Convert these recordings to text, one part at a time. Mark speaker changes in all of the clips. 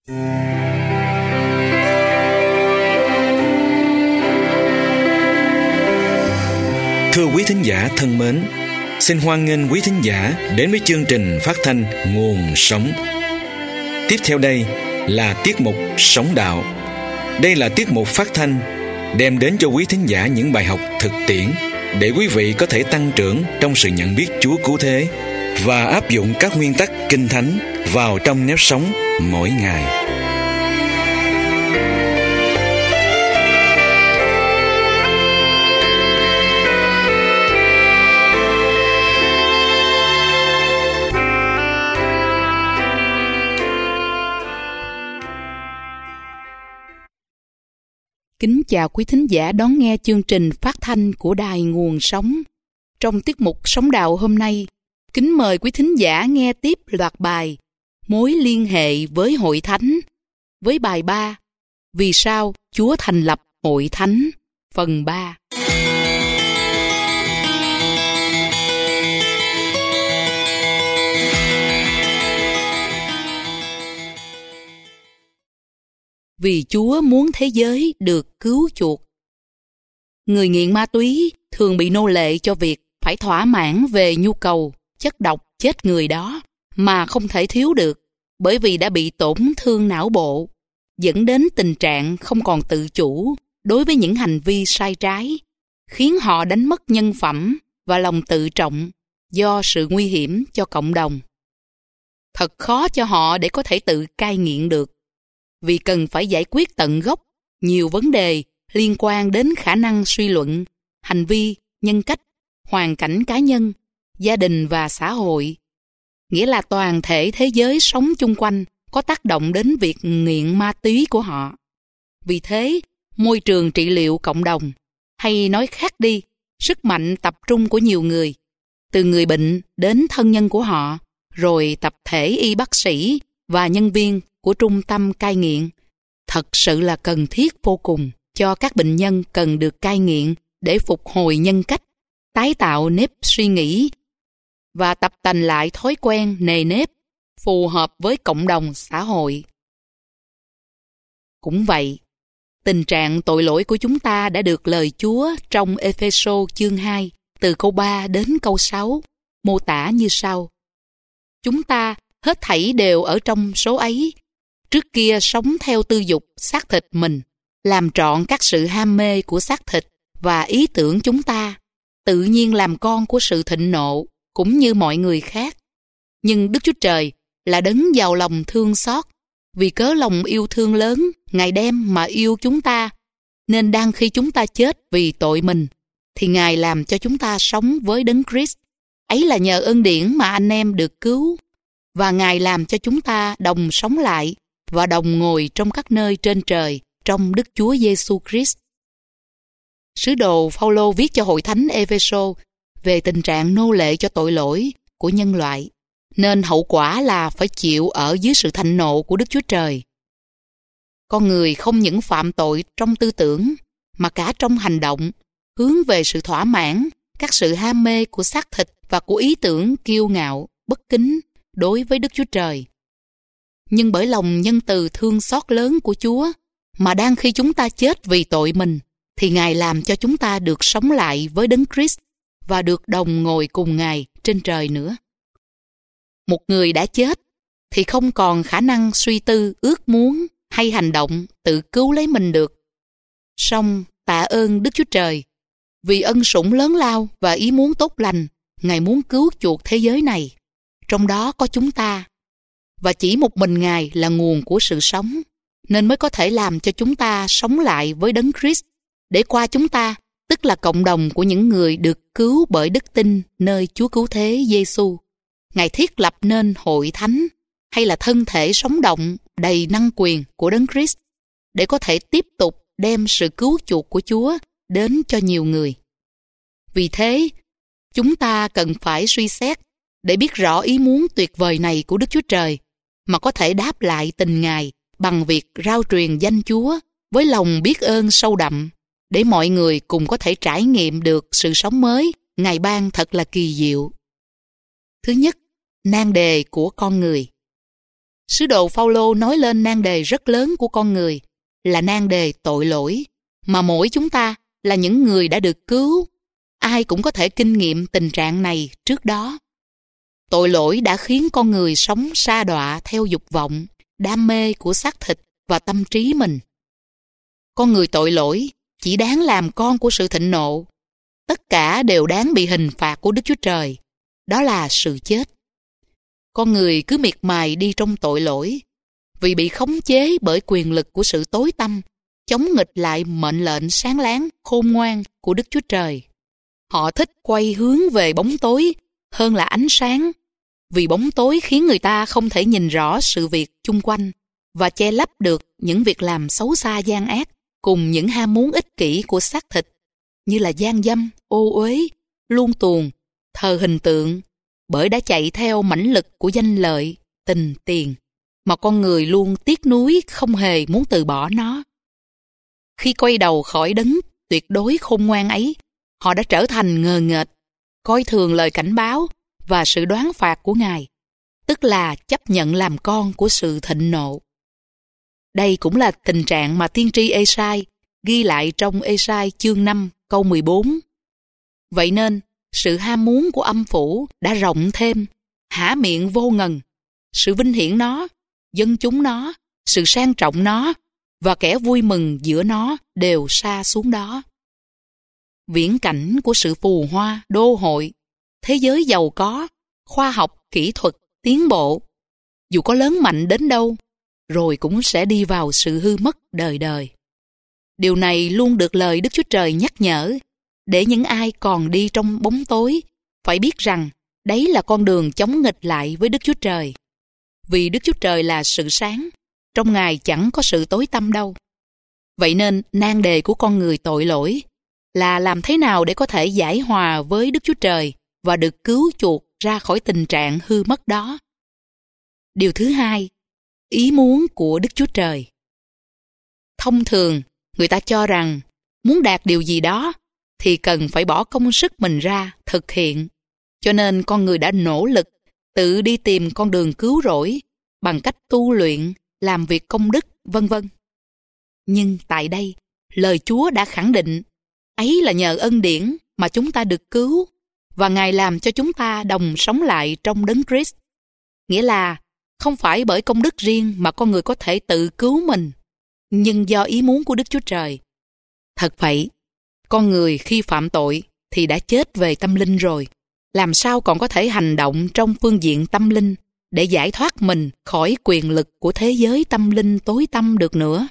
Speaker 1: Thưa quý thính giả thân mến, xin hoan nghênh quý thính giả đến với chương trình phát thanh Nguồn Sống. Tiếp theo đây là tiết mục Sống Đạo. Đây là tiết mục phát thanh đem đến cho quý thính giả những bài học thực tiễn để quý vị có thể tăng trưởng trong sự nhận biết Chúa Cứu Thế và áp dụng các nguyên tắc Kinh Thánh vào trong nếp sống mỗi ngày.
Speaker 2: Kính chào quý thính giả đón nghe chương trình phát thanh của Đài Nguồn Sống. Trong tiết mục Sống Đạo hôm nay, kính mời quý thính giả nghe tiếp loạt bài Mối liên hệ với Hội Thánh với bài 3 Vì sao Chúa thành lập Hội Thánh, phần 3. Vì Chúa muốn thế giới được cứu chuộc. Người nghiện ma túy thường bị nô lệ cho việc phải thỏa mãn về nhu cầu chất độc chết người đó mà không thể thiếu được, bởi vì đã bị tổn thương não bộ, dẫn đến tình trạng không còn tự chủ đối với những hành vi sai trái, khiến họ đánh mất nhân phẩm và lòng tự trọng do sự nguy hiểm cho cộng đồng. Thật khó cho họ để có thể tự cai nghiện được, vì cần phải giải quyết tận gốc nhiều vấn đề liên quan đến khả năng suy luận, hành vi, nhân cách, hoàn cảnh cá nhân, gia đình và xã hội. Nghĩa là toàn thể thế giới sống chung quanh có tác động đến việc nghiện ma túy của họ. Vì thế, môi trường trị liệu cộng đồng, hay nói khác đi, sức mạnh tập trung của nhiều người, từ người bệnh đến thân nhân của họ, rồi tập thể y bác sĩ và nhân viên của trung tâm cai nghiện, thật sự là cần thiết vô cùng cho các bệnh nhân cần được cai nghiện để phục hồi nhân cách, tái tạo nếp suy nghĩ và tập tành lại thói quen nề nếp phù hợp với cộng đồng xã hội. Cũng vậy, tình trạng tội lỗi của chúng ta đã được lời Chúa trong Ê-phê-sô chương 2 từ câu 3 đến câu 6 mô tả như sau. Chúng ta hết thảy đều ở trong số ấy. Trước kia sống theo tư dục xác thịt mình, làm trọn các sự ham mê của xác thịt và ý tưởng chúng ta, tự nhiên làm con của sự thịnh nộ, cũng như mọi người khác. Nhưng Đức Chúa Trời là đấng giàu lòng thương xót, vì cớ lòng yêu thương lớn, Ngài đem mà yêu chúng ta, nên đang khi chúng ta chết vì tội mình, thì Ngài làm cho chúng ta sống với đấng Christ. Ấy là nhờ ân điển mà anh em được cứu, và Ngài làm cho chúng ta đồng sống lại và đồng ngồi trong các nơi trên trời trong Đức Chúa Giêsu Christ. Sứ đồ Phao-lô viết cho hội thánh Ê-phê-sô về tình trạng nô lệ cho tội lỗi của nhân loại, nên hậu quả là phải chịu ở dưới sự thạnh nộ của Đức Chúa Trời. Con người không những phạm tội trong tư tưởng, mà cả trong hành động, hướng về sự thỏa mãn, các sự ham mê của xác thịt và của ý tưởng kiêu ngạo, bất kính đối với Đức Chúa Trời. Nhưng bởi lòng nhân từ thương xót lớn của Chúa, mà đang khi chúng ta chết vì tội mình, thì Ngài làm cho chúng ta được sống lại với đấng Christ và được đồng ngồi cùng Ngài trên trời nữa. Một người đã chết thì không còn khả năng suy tư, ước muốn hay hành động tự cứu lấy mình được. Song tạ ơn Đức Chúa Trời, vì ân sủng lớn lao và ý muốn tốt lành, Ngài muốn cứu chuộc thế giới này, trong đó có chúng ta. Và chỉ một mình Ngài là nguồn của sự sống, nên mới có thể làm cho chúng ta sống lại với đấng Christ, để qua chúng ta, tức là cộng đồng của những người được cứu bởi đức tin nơi Chúa Cứu Thế Giêsu, Ngài thiết lập nên hội thánh, hay là thân thể sống động đầy năng quyền của đấng Christ, để có thể tiếp tục đem sự cứu chuộc của Chúa đến cho nhiều người. Vì thế, chúng ta cần phải suy xét để biết rõ ý muốn tuyệt vời này của Đức Chúa Trời, mà có thể đáp lại tình Ngài bằng việc rao truyền danh Chúa với lòng biết ơn sâu đậm, để mọi người cùng có thể trải nghiệm được sự sống mới Ngài ban thật là kỳ diệu. Thứ nhất, nan đề của con người. Sứ đồ Phao-lô nói lên nan đề rất lớn của con người là nan đề tội lỗi, mà mỗi chúng ta là những người đã được cứu. Ai cũng có thể kinh nghiệm tình trạng này trước đó. Tội lỗi đã khiến con người sống sa đọa theo dục vọng, đam mê của xác thịt và tâm trí mình. Con người tội lỗi chỉ đáng làm con của sự thịnh nộ. Tất cả đều đáng bị hình phạt của Đức Chúa Trời. Đó là sự chết. Con người cứ miệt mài đi trong tội lỗi vì bị khống chế bởi quyền lực của sự tối tăm, chống nghịch lại mệnh lệnh sáng láng, khôn ngoan của Đức Chúa Trời. Họ thích quay hướng về bóng tối hơn là ánh sáng, vì bóng tối khiến người ta không thể nhìn rõ sự việc chung quanh và che lấp được những việc làm xấu xa gian ác cùng những ham muốn ích kỷ của xác thịt như là gian dâm, ô uế, luông tuồng, thờ hình tượng, bởi đã chạy theo mãnh lực của danh lợi, tình, tiền, mà con người luôn tiếc nuối không hề muốn từ bỏ nó. Khi quay đầu khỏi đấng tuyệt đối khôn ngoan ấy, họ đã trở thành ngờ nghệch, coi thường lời cảnh báo và sự đoán phạt của Ngài, tức là chấp nhận làm con của sự thịnh nộ. Đây cũng là tình trạng mà tiên tri Ê-sai ghi lại trong Ê-sai chương 5 câu 14. Vậy nên, sự ham muốn của âm phủ đã rộng thêm, há miệng vô ngần. Sự vinh hiển nó, dân chúng nó, sự sang trọng nó và kẻ vui mừng giữa nó đều sa xuống đó. Viễn cảnh của sự phù hoa, đô hội, thế giới giàu có, khoa học, kỹ thuật, tiến bộ, dù có lớn mạnh đến đâu, rồi cũng sẽ đi vào sự hư mất đời đời. Điều này luôn được lời Đức Chúa Trời nhắc nhở, để những ai còn đi trong bóng tối phải biết rằng đấy là con đường chống nghịch lại với Đức Chúa Trời. Vì Đức Chúa Trời là sự sáng, trong Ngài chẳng có sự tối tăm đâu. Vậy nên nan đề của con người tội lỗi là làm thế nào để có thể giải hòa với Đức Chúa Trời và được cứu chuộc ra khỏi tình trạng hư mất đó. Điều thứ hai, ý muốn của Đức Chúa Trời. Thông thường, người ta cho rằng muốn đạt điều gì đó thì cần phải bỏ công sức mình ra thực hiện. Cho nên con người đã nỗ lực tự đi tìm con đường cứu rỗi bằng cách tu luyện, làm việc công đức, vân vân. Nhưng tại đây, lời Chúa đã khẳng định, ấy là nhờ ân điển mà chúng ta được cứu và Ngài làm cho chúng ta đồng sống lại trong đấng Christ. Nghĩa là không phải bởi công đức riêng mà con người có thể tự cứu mình, nhưng do ý muốn của Đức Chúa Trời. Thật vậy, con người khi phạm tội thì đã chết về tâm linh rồi. Làm sao còn có thể hành động trong phương diện tâm linh để giải thoát mình khỏi quyền lực của thế giới tâm linh tối tăm được nữa?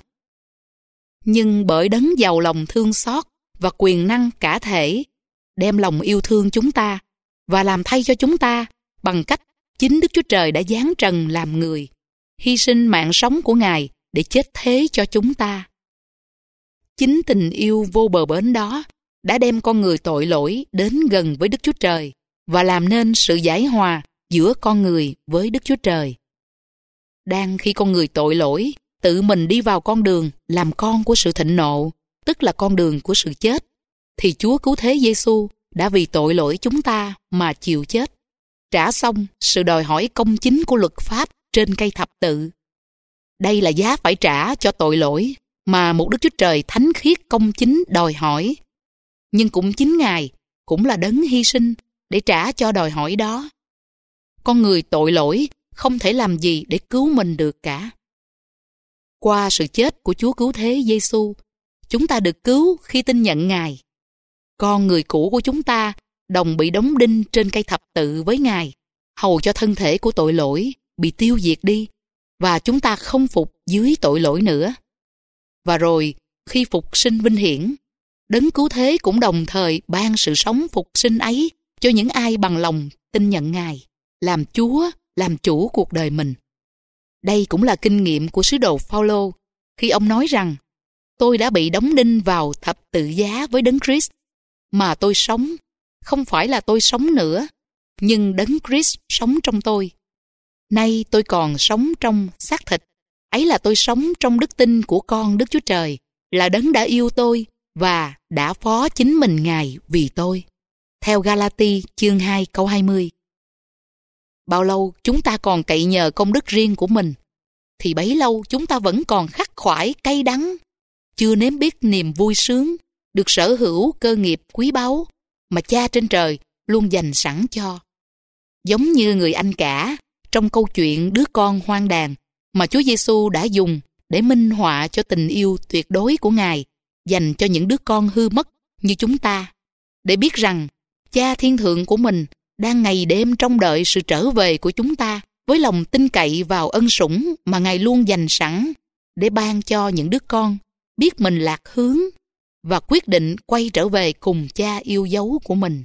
Speaker 2: Nhưng bởi đấng giàu lòng thương xót và quyền năng cả thể, đem lòng yêu thương chúng ta và làm thay cho chúng ta bằng cách chính Đức Chúa Trời đã giáng trần làm người, hy sinh mạng sống của Ngài để chết thế cho chúng ta. Chính tình yêu vô bờ bến đó đã đem con người tội lỗi đến gần với Đức Chúa Trời và làm nên sự giải hòa giữa con người với Đức Chúa Trời. Đang khi con người tội lỗi tự mình đi vào con đường làm con của sự thịnh nộ, tức là con đường của sự chết, thì Chúa Cứu Thế Giêsu đã vì tội lỗi chúng ta mà chịu chết, trả xong sự đòi hỏi công chính của luật pháp trên cây thập tự. Đây là giá phải trả cho tội lỗi mà một Đức Chúa Trời thánh khiết công chính đòi hỏi. Nhưng cũng chính Ngài cũng là đấng hy sinh để trả cho đòi hỏi đó. Con người tội lỗi không thể làm gì để cứu mình được cả. Qua sự chết của Chúa Cứu Thế Giêsu, chúng ta được cứu khi tin nhận Ngài. Con người cũ của chúng ta đồng bị đóng đinh trên cây thập tự với Ngài, hầu cho thân thể của tội lỗi bị tiêu diệt đi, và chúng ta không phục dưới tội lỗi nữa. Và rồi, khi phục sinh vinh hiển, đấng cứu thế cũng đồng thời ban sự sống phục sinh ấy cho những ai bằng lòng tin nhận Ngài, làm Chúa, làm chủ cuộc đời mình. Đây cũng là kinh nghiệm của sứ đồ Phao-lô khi ông nói rằng: tôi đã bị đóng đinh vào thập tự giá với đấng Christ, mà tôi sống, không phải là tôi sống nữa, nhưng đấng Christ sống trong tôi. Nay tôi còn sống trong xác thịt, ấy là tôi sống trong đức tin của con Đức Chúa Trời, là đấng đã yêu tôi và đã phó chính mình Ngài vì tôi. Theo Ga-la-ti chương 2 câu 20. Bao lâu chúng ta còn cậy nhờ công đức riêng của mình thì bấy lâu chúng ta vẫn còn khắc khoải cay đắng, chưa nếm biết niềm vui sướng được sở hữu cơ nghiệp quý báu mà Cha trên trời luôn dành sẵn cho. Giống như người anh cả trong câu chuyện đứa con hoang đàn mà Chúa Giêsu đã dùng để minh họa cho tình yêu tuyệt đối của Ngài dành cho những đứa con hư mất như chúng ta, để biết rằng Cha thiên thượng của mình đang ngày đêm trông đợi sự trở về của chúng ta với lòng tin cậy vào ân sủng mà Ngài luôn dành sẵn để ban cho những đứa con biết mình lạc hướng và quyết định quay trở về cùng Cha yêu dấu của mình.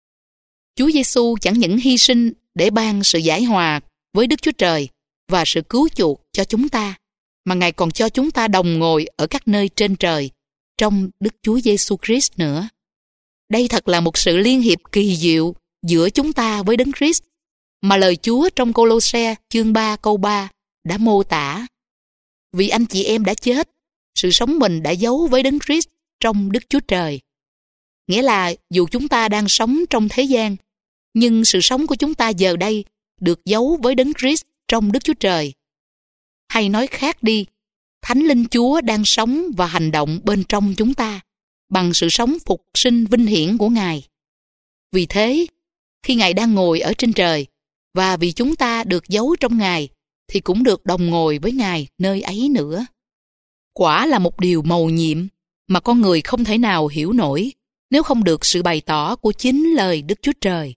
Speaker 2: Chúa Giêsu chẳng những hy sinh để ban sự giải hòa với Đức Chúa Trời và sự cứu chuộc cho chúng ta, mà Ngài còn cho chúng ta đồng ngồi ở các nơi trên trời trong Đức Chúa Giêsu Christ nữa. Đây thật là một sự liên hiệp kỳ diệu giữa chúng ta với Đấng Christ mà lời Chúa trong Cô-lô-se chương 3 câu 3 đã mô tả. Vì anh chị em đã chết, sự sống mình đã giấu với Đấng Christ trong Đức Chúa Trời. Nghĩa là dù chúng ta đang sống trong thế gian, nhưng sự sống của chúng ta giờ đây được giấu với Đấng Christ trong Đức Chúa Trời. Hay nói khác đi, Thánh Linh Chúa đang sống và hành động bên trong chúng ta bằng sự sống phục sinh vinh hiển của Ngài. Vì thế, khi Ngài đang ngồi ở trên trời và vì chúng ta được giấu trong Ngài thì cũng được đồng ngồi với Ngài nơi ấy nữa. Quả là một điều mầu nhiệm mà con người không thể nào hiểu nổi nếu không được sự bày tỏ của chính lời Đức Chúa Trời.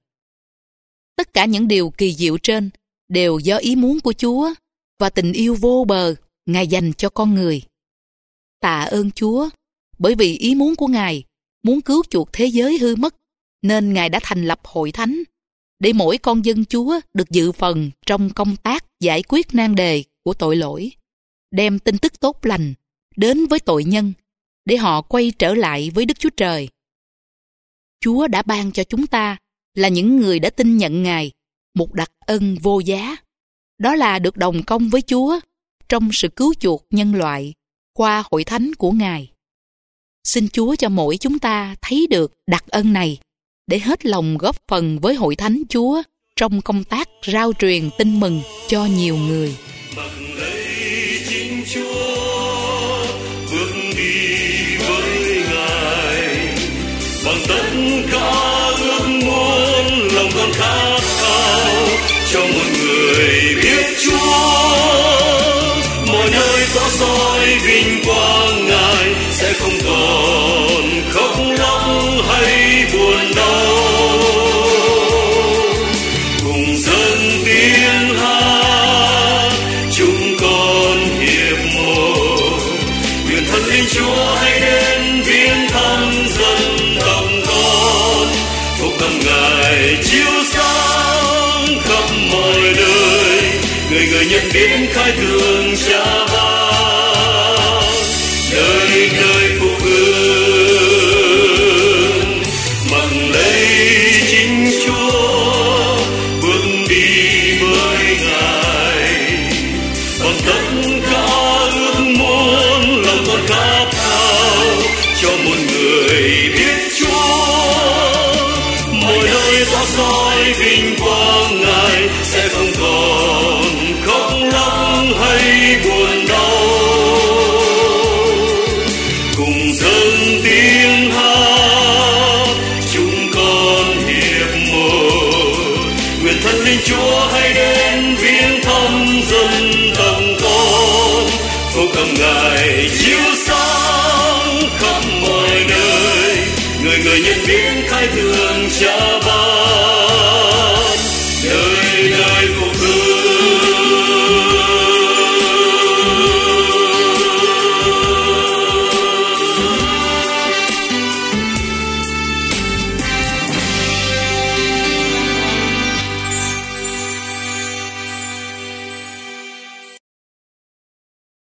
Speaker 2: Tất cả những điều kỳ diệu trên đều do ý muốn của Chúa và tình yêu vô bờ Ngài dành cho con người. Tạ ơn Chúa, bởi vì ý muốn của Ngài muốn cứu chuộc thế giới hư mất, nên Ngài đã thành lập hội thánh, để mỗi con dân Chúa được dự phần trong công tác giải quyết nan đề của tội lỗi, đem tin tức tốt lành đến với tội nhân, để họ quay trở lại với Đức Chúa Trời. Chúa đã ban cho chúng ta là những người đã tin nhận Ngài một đặc ân vô giá, đó là được đồng công với Chúa trong sự cứu chuộc nhân loại qua hội thánh của Ngài. Xin Chúa cho mỗi chúng ta thấy được đặc ân này để hết lòng góp phần với hội thánh Chúa trong công tác rao truyền tin mừng cho nhiều người.
Speaker 3: Bằng lấy chính Chúa bước đi với Ngài, bằng tất cả ước muốn lòng con khát khao cho một người biết Chúa. Mọi nơi tỏ soi vinh quang Ngài, sẽ không còn khóc lóc hay buồn đau. Cùng dân tiếng hát chúng con hiệp một, nguyện Thánh Linh Chúa hãy đến viếng thăm dân tộc con. Phúc âm Ngài chiếu sáng khắp mọi nơi, người người nhận biết khai thương Cha ban, nơi nơi phục hưng. Mặc lấy chính Chúa bước đi với Ngài, bằng tất cả ước muốn lòng con khát khao cho một người biết Chúa. Mọi nơi tỏ soi vinh quang Ngài, sẽ không còn khóc lóc hay buồn đau. Cùng dâng tiếng hát chúng con hiệp một, nguyện Thánh Linh Chúa hãy đến viếng thăm dân tộc con. Phúc âm Ngài chiếu sáng khắp mọi nơi, người người nhận biết khai thương Cha ban.